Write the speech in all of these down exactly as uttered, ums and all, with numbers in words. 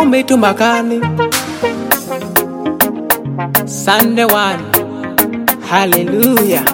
umitu makani. Sunday one, hallelujah.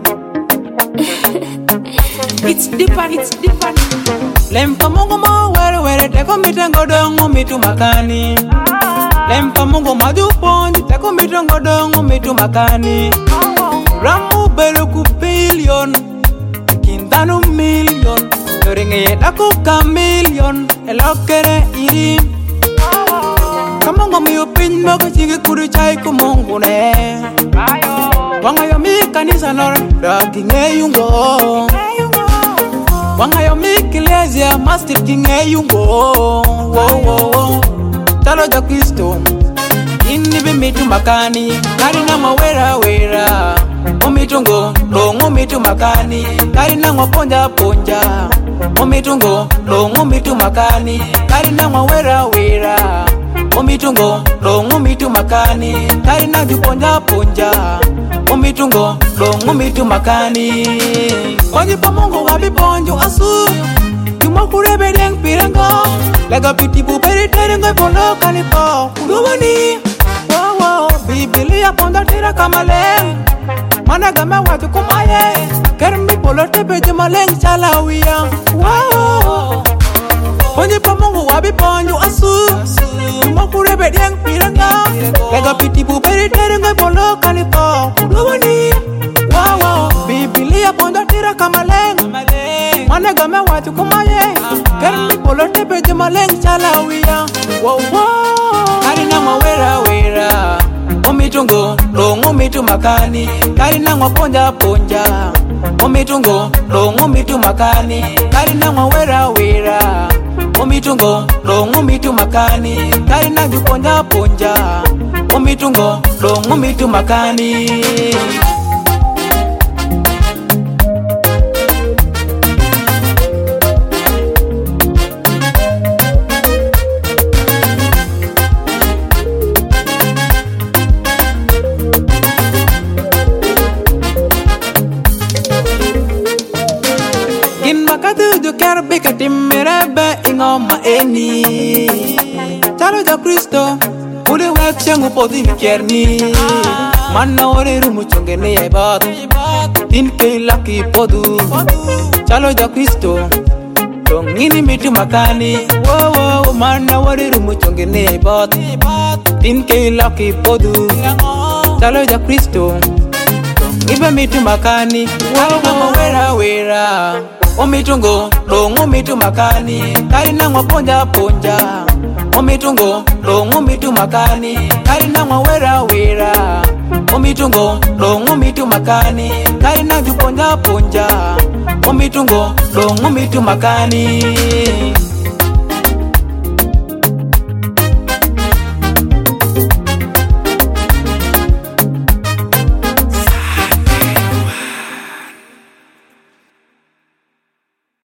It's different, it's different. Lempa Mungu mo were were teko mitengo dongo mitu makani. Lempa Mungu majuponji teko mitengo dongo mitu makani. Ramu belu ku billion, kintanu million. Yoringe dako ka million, elokere irim. Kamongo mi upin moga chigi kuru chai ku Mungu ne. Wanga yo mi kanisa nor dagi ngeyungo. Wanga yo mi kilezia mastir kingeyungo. Wo wo wo. Talo ja Kristo. Ini bi mitu makani. Kari na mawera wera. Omitungo longo mitu makani. Kari na mwaponja ponja. Omitungo longo mitu makani. Kari na mawera wera. Omitungo longo mitu makani. Kari na juponja ponja. Omitungo longo mitu makani. Wanyi pa Mungu wabi ponjo asu. Yuma kurebe deng pirengo. Lega piti buberi terengo polo kalipo. Udowani. Wow wow. Biblia ponda tira kamaleng. Mana game watu kumaye. Kermi polo tepe jumaleng chalawiyang. Wow. Wanyi pa Mungu wabi ponjo asu. Yuma kurebe deng pirengo. Lega piti buberi terengo polo kalipo. Udowani. Wow wow. Biblia ponda tira kamaleng. Mana game watu kumaye. Kermi polo tepe jumaleng chalawiyang. Wow wow. Karina mawera wera. Omitungo longo mitu makani. Karina mwaponja ponja. Omitungo longo mitu makani. Karina mwawera wera. Omitungo longo mitu makani. Karina juponja ponja. Omitungo longo mitu makani. Makadu jo kerbe katimirebe ingoma eni. Chalo ja Kristo ule wek shangu podi vikerni. Manna ore rumu chongene ya ibat. Tin ke laki podu. Chalo ja Kristo tongini mitu makani. Wo wo manna ore rumu chongene ya ibat. Tin ke laki podu. Chalo ja Kristo ibe mitu makani. Wo wo wera wera. Omitungo longo mitu makani. Karina mwaponja ponja. Omitungo longo mitu makani. Karina mwawera wera. Omitungo longo mitu makani. Karina juponja ponja. Omitungo longo mitu makani.